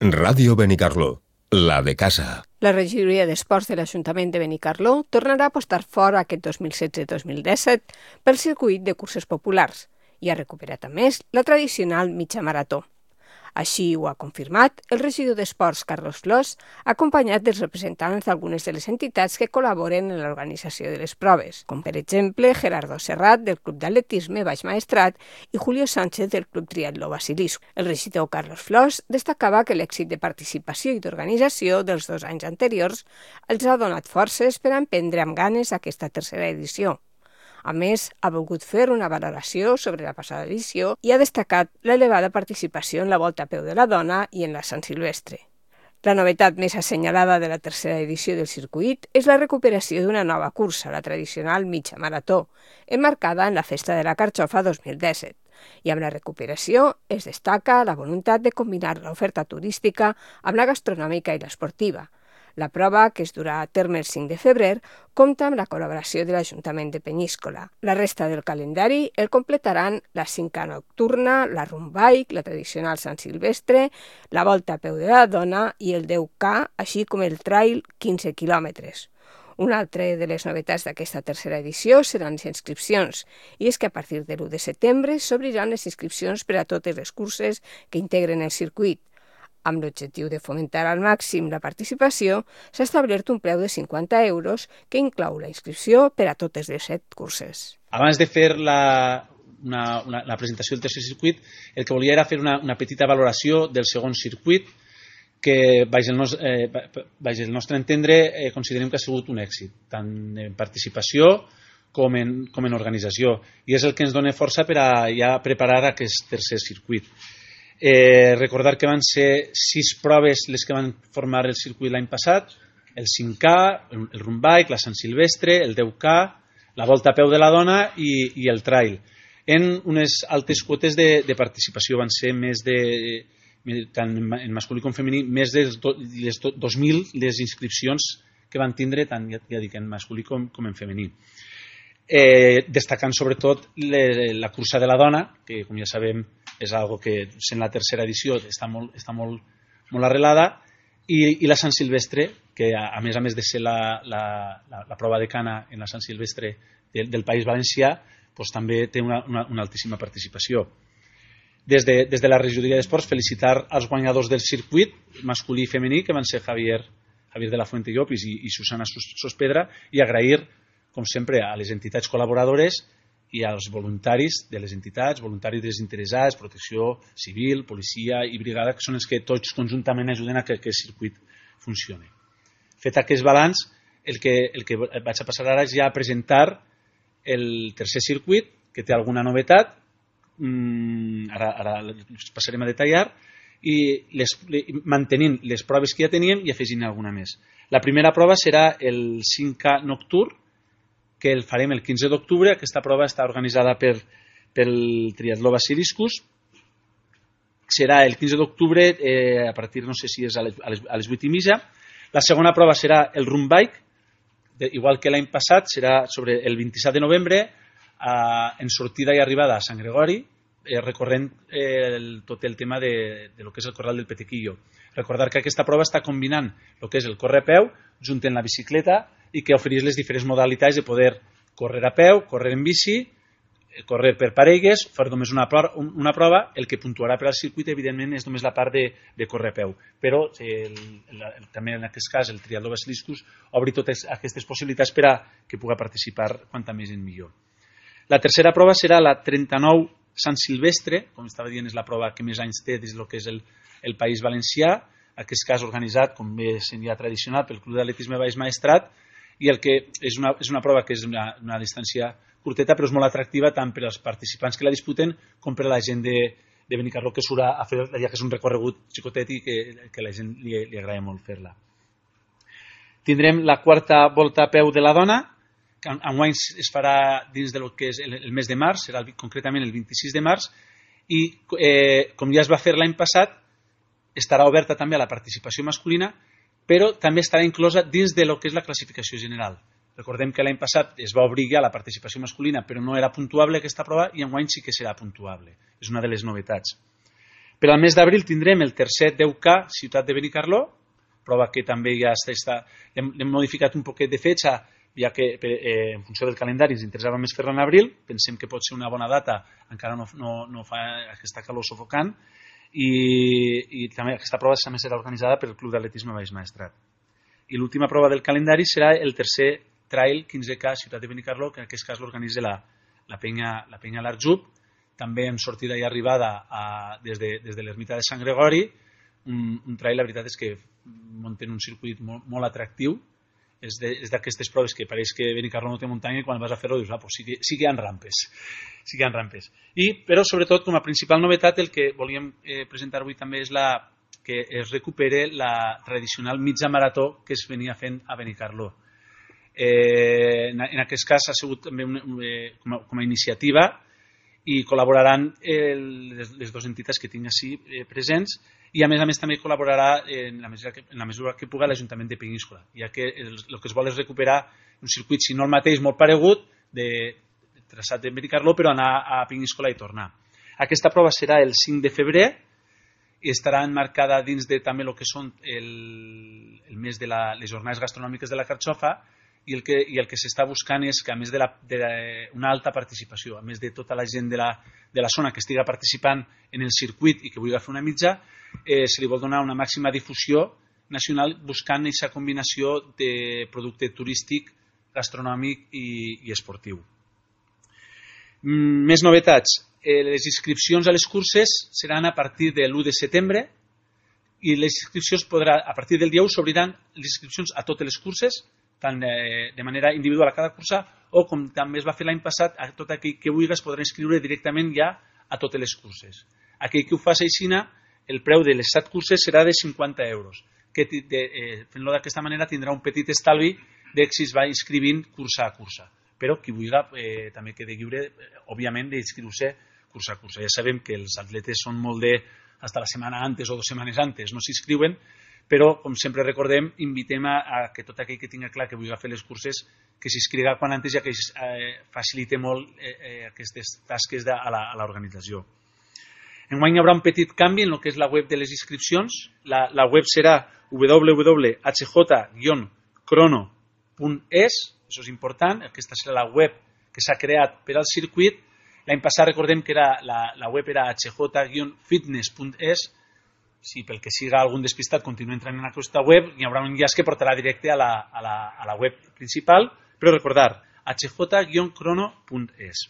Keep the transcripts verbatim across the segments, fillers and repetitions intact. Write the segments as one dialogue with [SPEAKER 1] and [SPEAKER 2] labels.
[SPEAKER 1] Ràdio Benicarló, la de casa.
[SPEAKER 2] La regidoria d'Esports de l'Ajuntament de Benicarló tornarà a apostar fort aquest dos mil setze dos mil disset pel circuit de curses populars i ha recuperat, a més, la tradicional mitja marató. Així ho ha confirmat el regidor d'Esports, Carlos Flors, acompanyat dels representants d'algunes de les entitats que col·laboren en l'organització de les proves, com per exemple Gerardo Serrat, del Club d'Atletisme Baix Maestrat, i Julio Sánchez, del Club Triatló Basilisco. El regidor Carlos Flors destacava que l'èxit de participació i d'organització dels dos anys anteriors els ha donat forces per a emprendre amb ganes aquesta tercera edició. A més, ha volgut fer una valoració sobre la passada edició i ha destacat l'elevada participació en la Volta a peu de la Dona i en la Sant Silvestre. La novetat més assenyalada de la tercera edició del circuit és la recuperació d'una nova cursa, la tradicional mitja marató, emmarcada en la Festa de la Carxofa dos mil disset. I amb la recuperació es destaca la voluntat de combinar l'oferta turística amb la gastronòmica i l'esportiva. La prova, que es durà a terme el cinc de febrer, compta amb la col·laboració de l'Ajuntament de Penyíscola. La resta del calendari el completaran la cinc K nocturna, la Run Bike, la tradicional Sant Silvestre, la Volta a peu de la Dona i el deu K, així com el Trail quinze quilòmetres. Una altra de les novetats d'aquesta tercera edició seran les inscripcions, i és que a partir de l'u de setembre s'obriran les inscripcions per a totes les curses que integren el circuit. Amb l'objectiu de fomentar al màxim la participació, s'ha establert un preu de cinquanta euros que inclou la inscripció per a totes les set curses.
[SPEAKER 3] Abans de fer la, una, una, la presentació del tercer circuit, el que volia era fer una, una petita valoració del segon circuit, que, baix el, nos, eh, baix el nostre entendre, eh, considerem que ha sigut un èxit, tant en participació com en, com en organització. I és el que ens dona força per a ja preparar aquest tercer circuit. Eh, recordar que van ser sis proves les que van formar el circuit l'any passat, el cinc K, el, el Run Bike, la Sant Silvestre, el deu K, la Volta a peu de la Dona i, i el Trail. En unes altes quotes de, de participació van ser més de, tant en masculí com femení, més de do, les do, dos mil les inscripcions que van tindre, tant ja, ja dic, en masculí com, com en femení. Eh, destacant sobretot le, la cursa de la dona, que com ja sabem és algo que en la tercera edició està molt, està molt, molt arrelada, i, i la Sant Silvestre, que a, a més a més de ser la, la, la, la prova de cana en la Sant Silvestre del, del País Valencià, doncs també té una, una, una altíssima participació. Des de, des de la regidoria d'Esports, felicitar els guanyadors del circuit masculí i femení, que van ser Javier, Javier de la Fuente Llopis i, i Susana Sospedra, i agrair, com sempre, a les entitats col·laboradores i als voluntaris de les entitats, voluntaris desinteressats, protecció civil, policia i brigada, que són els que tots conjuntament ajuden a que aquest circuit funcioni. Fet aquest balanç, el que, el que vaig a passar ara és ja a presentar el tercer circuit, que té alguna novetat, mm, ara, ara els passarem a detallar, i les, mantenint les proves que ja teníem i afegint alguna més. La primera prova serà el cinc K nocturn, que el farem el quinze d'octubre. Aquesta prova està organitzada per, pel Triatló Basiliscus. Serà el quinze d'octubre, eh, a partir, no sé si és a les, a les, a les vuit i mitja. La segona prova serà el Run Bike, de, igual que l'any passat, serà sobre el vint-i-set de novembre, eh, en sortida i arribada a Sant Gregori, eh, recorrent eh, el, tot el tema de, de lo que és el Corral del Petequillo. Recordar que aquesta prova està combinant el que és el córrer a peu, junt amb la bicicleta, i que ofereix les diferents modalitats de poder córrer a peu, córrer en bici, córrer per parelles, fer només una, una prova. El que puntuarà per al circuit, evidentment, és només la part de, de córrer a peu. Però el, el, el, també en aquest cas el Triatló Basiliscus obri totes aquestes possibilitats per a que pugui participar quanta més en millor. La tercera prova serà la trenta-nou Sant Silvestre, com estava dient, és la prova que més anys té des del que és el, el País Valencià, aquest cas organitzat, com bé seria tradicional, pel Club d'Atletisme Baix Maestrat, i el que és una, és una prova que és una, una distància curteta, però és molt atractiva tant per als participants que la disputen com per a la gent de, de Benicarló que surt a fer, ja que és un recorregut xicotet i que, que la gent li, li agrada molt fer-la. Tindrem la quarta Volta a peu de la Dona, que enguany es farà dins del que és el, el mes de març, serà el, concretament el vint-i-sis de març, i eh, com ja es va fer l'any passat, estarà oberta també a la participació masculina, però també estarà inclosa dins de lo que és la classificació general. Recordem que l'any passat es va obrir ja la participació masculina, però no era puntuable aquesta prova, i enguany sí que serà puntuable. És una de les novetats. Per al mes d'abril tindrem el tercer deu K Ciutat de Benicarló, prova que també ja està, està hem, hem modificat un poquet de fetge, ja que eh, en funció del calendari ens interessava més fer-la en abril, pensem que pot ser una bona data, encara no, no, no fa aquesta calor sufocant, i, i també aquesta prova també serà organitzada pel Club d'Atletisme Baix Maestrat. I l'última prova del calendari serà el tercer trail quinze K Ciutat de Benicarló, que en aquest cas l'organitza la, la penya, la penya L'Arjub, també en sortida i arribada a, des de, des de l'ermita de Sant Gregori, un, un trail, la veritat és que munten un circuit molt, molt atractiu, és d'aquestes proves que pareix que Benicarló no té muntanya i quan vas a fer-ho dius, ah, pues sí que, sí que hi ha rampes, sí que hi ha rampes. I, però sobretot, com a principal novetat, el que volíem eh, presentar avui també és la, que es recupere la tradicional mitja marató que es venia fent a Benicarló. Eh, en, en aquest cas ha sigut també una, eh, com, a, com a iniciativa i col·laboraran eh, les, les dues entitats que tinc així eh, presents i a més a més també col·laborarà en la mesura que, en la mesura que puga l'Ajuntament de Peníscola, ja que el, el que es vol és recuperar un circuit, si no el mateix, molt paregut, de, de traçat de Benicarló, però anar a Peníscola i tornar. Aquesta prova serà el cinc de febrer i estarà enmarcada dins de també el que són el, el mes de la, les jornades gastronòmiques de la Carxofa, i el que, i el que s'està buscant és que a més de, la, de la, una alta participació, a més de tota la gent de la, de la zona que estiga participant en el circuit i que vulgui fer una mitja, eh, se li vol donar una màxima difusió nacional buscant aquesta combinació de producte turístic, gastronòmic i, i esportiu. Mm, més novetats. Eh, les inscripcions a les curses seran a partir de l'u de setembre i les inscripcions podrà, a partir del dia u s'obriran les inscripcions a totes les curses, tant de, de manera individual a cada cursa o com també es va fer l'any passat, a tot aquell que vulgui es podrà inscriure directament ja a totes les curses. Aquell que ho faci així, el preu de les set curses serà de cinquanta euros, que de, eh, fent-lo d'aquesta manera tindrà un petit estalvi de si es va inscrivint cursa a cursa. Però qui vulgui eh, també queda lliure, eh, òbviament, d'inscriure-se cursa a cursa. Ja sabem que els atletes són molt de, hasta la setmana antes o dues setmanes antes, no s'inscriuen, però, com sempre recordem, invitem a, a que tot aquell que tingui clar que vulgui fer les curses que s'inscriga quan antes, ja que eh, facilita molt eh, eh, aquestes tasques de, a l'organització. Enguany hi haurà un petit canvi en el que és la web de les inscripcions. La, la web serà w w w punt h j guion crono punt es, això és important, aquesta serà la web que s'ha creat per al circuit. L'any passat recordem que era, la, la web era h j guion fitness punt es. Si pel que siga algun despistat continua entrant en aquesta web, hi haurà un enllaç que portarà directe a la, a la, a la web principal, però recordar, h j guion crono punt es.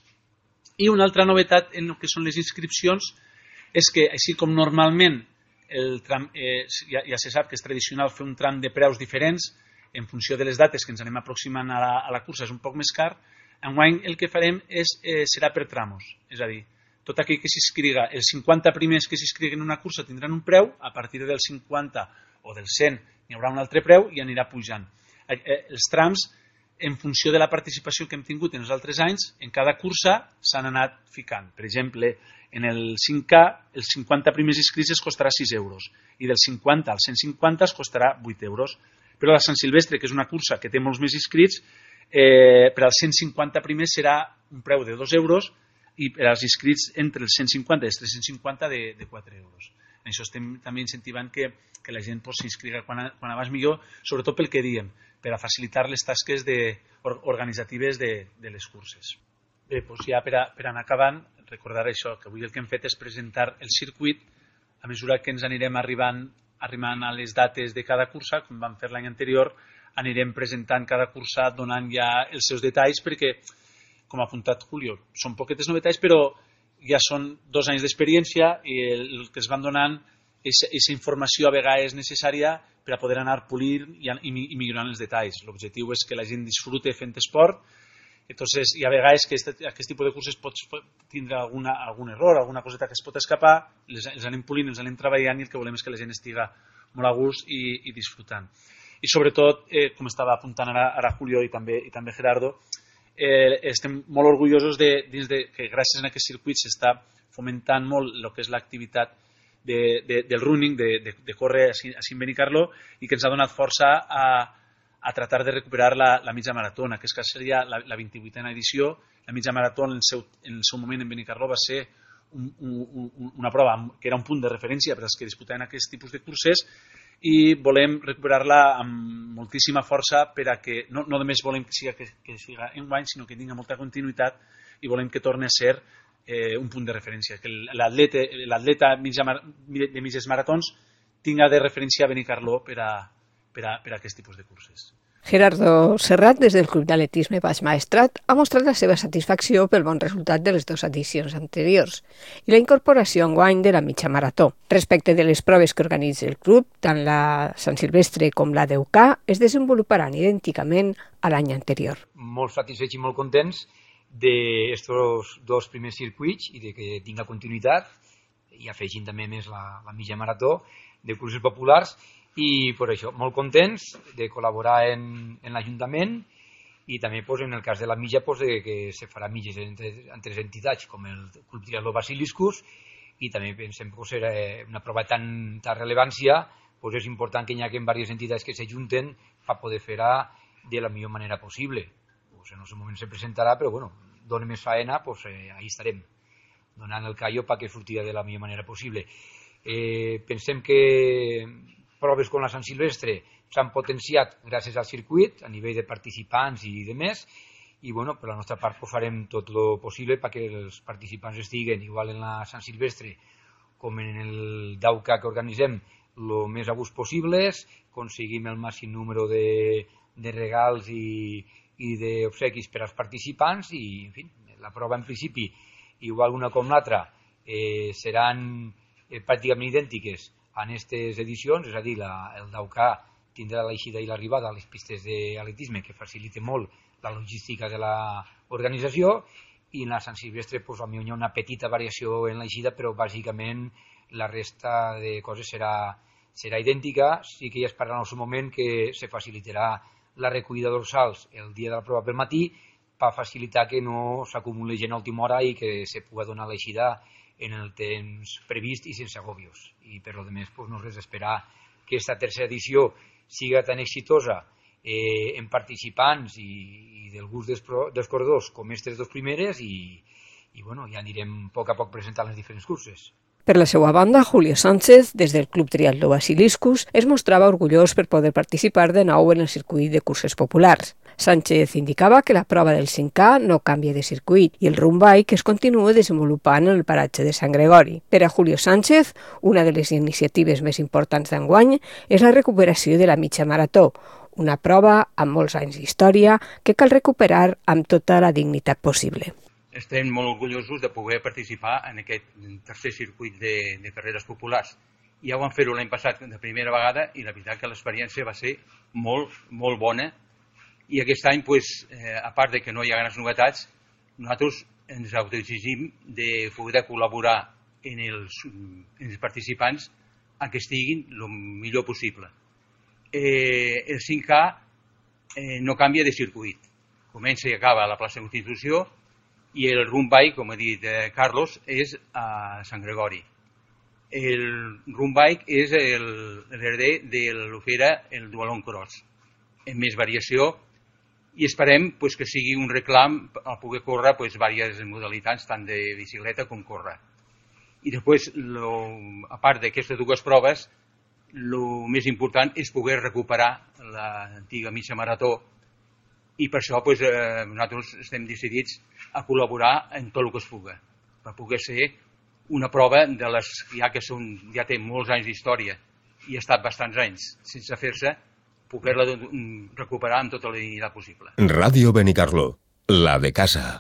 [SPEAKER 3] I una altra novetat en el que són les inscripcions és que, així com normalment el tram, eh, ja, ja se sap que és tradicional fer un tram de preus diferents en funció de les dates que ens anem aproximant a la, a la cursa, és un poc més car, enguany el que farem és, eh, serà per tramos, és a dir, tot aquell que s'inscriga, els cinquanta primers que s'inscriguen en una cursa tindran un preu, a partir del cinquanta o del cent n'hi haurà un altre preu i anirà pujant. Els trams, en funció de la participació que hem tingut en els altres anys, en cada cursa s'han anat ficant. Per exemple, en el cinc K, els cinquanta primers inscrits es costarà sis euros i del cinquanta al cent cinquanta es costarà vuit euros. Però la Sant Silvestre, que és una cursa que té molts més inscrits, eh, per als cent cinquanta primers serà un preu de dos euros i per als inscrits entre els cent cinquanta i els tres-cents cinquanta de, de quatre euros. En això estem també incentivant que, que la gent pues, s'inscriga quan, quan abans millor, sobretot pel que diem, per a facilitar les tasques de, or, organitzatives de, de les curses. Bé, doncs ja per, a, per anar acabant, recordar això, que avui el que hem fet és presentar el circuit a mesura que ens anirem arribant, arribant a les dates de cada cursa, com vam fer l'any anterior, anirem presentant cada cursa donant ja els seus detalls perquè com ha apuntat Julio, són poquetes novetats, però ja són dos anys d'experiència i el, el que es van donant, aquesta informació a vegades necessària per a poder anar polir i, i, i millorant els detalls. L'objectiu és que la gent disfrute fent esport, entonces, i a vegades que aquest, aquest tipus de curses pot tindre alguna, algun error, alguna coseta que es pot escapar, les, els anem polint, els anem treballant i el que volem és que la gent estiga molt a gust i, i disfrutant. I sobretot, eh, com estava apuntant ara, ara Julio i també, i també Gerardo, Eh, estem molt orgullosos de, dins de, que gràcies a aquest circuit s'està fomentant molt el que és l'activitat de, de, del running, de, de, de córrer a Cim Benicarló i que ens ha donat força a, a tratar de recuperar la, la mitja marató. En aquest cas seria la, la vint-i-vuitena edició. La mitja marató en el, seu, en el seu moment en Benicarló va ser un, un, una prova que era un punt de referència per als que disputaven aquest tipus de curses, i volem recuperar-la amb moltíssima força per a que no, no només volem que siga, que, que siga enguany, sinó que tingui molta continuïtat i volem que torni a ser eh, un punt de referència, que l'atleta de mitges maratons tinga de referència a Benicarló per a, per a, per a aquest tipus de curses.
[SPEAKER 2] Gerardo Serrat, des del Club d'Atletisme Baix Maestrat, ha mostrat la seva satisfacció pel bon resultat de les dues edicions anteriors i la incorporació enguany de la mitja marató. Respecte de les proves que organitza el club, tant la Sant Silvestre com la d'U C A es desenvoluparan idènticament a l'any anterior.
[SPEAKER 4] Molt satisfets i molt contents d'estos dos primers circuits i de que tinga continuïtat, i afegint també més la, la mitja marató de curses populars, i per això molt contents de col·laborar en, en l'Ajuntament, i també pues, en el cas de la mitja pues, de que se farà mitges entre, entre entitats com el Club Triatló Basiliscus, i també pensem que serà una prova de tanta rellevància, pues, és important que hi hagi diverses entitats que s'ajunten per poder fer-la de la millor manera possible. Pues, en el seu moment se presentarà, però bueno, dona més faena, pues, eh, ahí estarem, donant el callo perquè sortirà de la millor manera possible. Eh, pensem que proves com la Sant Silvestre s'han potenciat gràcies al circuit a nivell de participants i de més, i bueno, per la nostra part pues, farem tot el possible perquè els participants estiguen igual en la Sant Silvestre com en el Dauca que organitzem el més a gust possibles, aconseguim el màxim número de, de regals i, i d'obsequis per als participants, i en fi, la prova en principi igual una com l'altra eh, seran eh, pràcticament idèntiques en aquestes edicions, és a dir, la, el Dauca tindrà l'eixida i l'arribada a les pistes d'atletisme, que facilita molt la logística de l'organització, i en la Sant Silvestre pues, hi ha una petita variació en l'eixida, però bàsicament la resta de coses serà, serà idèntica. Sí que ja es parlarà en el seu moment que se facilitarà la recollida dorsals el dia de la prova pel matí per facilitar que no s'acumuli gent a última hora i que se pugui donar l'eixida en el temps previst i sense agobios. I per lo demés, pues, no res d'esperar que aquesta tercera edició siga tan exitosa eh, en participants i, i del gust dels, pro, dels corredors com aquestes dues primeres, i, i bueno, ja anirem a poc a poc presentant les diferents curses.
[SPEAKER 2] Per la seva banda, Julio Sánchez, des del Club Triatló Basiliscus, es mostrava orgullós per poder participar de nou en el circuit de curses populars. Sánchez indicava que la prova del cinc K no canvia de circuit i el road bike es continua desenvolupant en el paratge de Sant Gregori. Per a Julio Sánchez, una de les iniciatives més importants d'enguany és la recuperació de la mitja marató, una prova amb molts anys d'història que cal recuperar amb tota la dignitat possible.
[SPEAKER 5] Estem molt orgullosos de poder participar en aquest tercer circuit de, de carreres populars. Ja ho vam fer-ho l'any passat de primera vegada i la veritat que l'experiència va ser molt, molt bona. I aquest any, pues, eh, a part de que no hi ha grans novetats, nosaltres ens autoexigim de poder col·laborar en els, en els participants a que estiguin el millor possible. Eh, el cinc K eh, no canvia de circuit. Comença i acaba a la plaça de Constitució, i el road bike, com ha dit eh, Carlos, és a Sant Gregori. El road bike és l'hereder de l'Ofera, el Dualon Cross, amb més variació, i esperem pues, que sigui un reclam a poder córrer pues, diverses modalitats, tant de bicicleta com córrer. I després, lo, a part d'aquestes dues proves, el més important és poder recuperar l'antiga mitja marató, i per això pues, eh, nosaltres estem decidits a col·laborar en tot el que es pugui, per poder ser una prova de les ja que són, ja té molts anys d'història i ha estat bastants anys sense fer-se, poder-la recuperar amb tota la dignitat possible.
[SPEAKER 1] Ràdio Benicarló, la de casa.